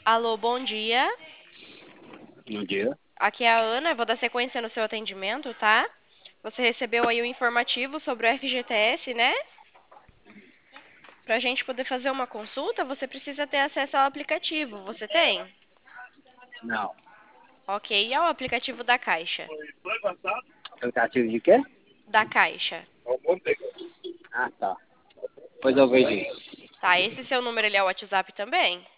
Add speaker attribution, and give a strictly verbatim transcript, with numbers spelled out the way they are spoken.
Speaker 1: Alô, bom dia.
Speaker 2: Bom dia.
Speaker 1: Aqui é a Ana, eu vou dar sequência no seu atendimento, tá? Você recebeu aí o informativo sobre o F G T S, né? Para a gente poder fazer uma consulta, você precisa ter acesso ao aplicativo. Você tem?
Speaker 2: Não.
Speaker 1: Ok, e é o aplicativo da Caixa?
Speaker 2: Aplicativo de quê?
Speaker 1: Da Caixa.
Speaker 2: Ah, tá. Depois eu vejo isso.
Speaker 1: Tá, esse seu número ele é o WhatsApp também?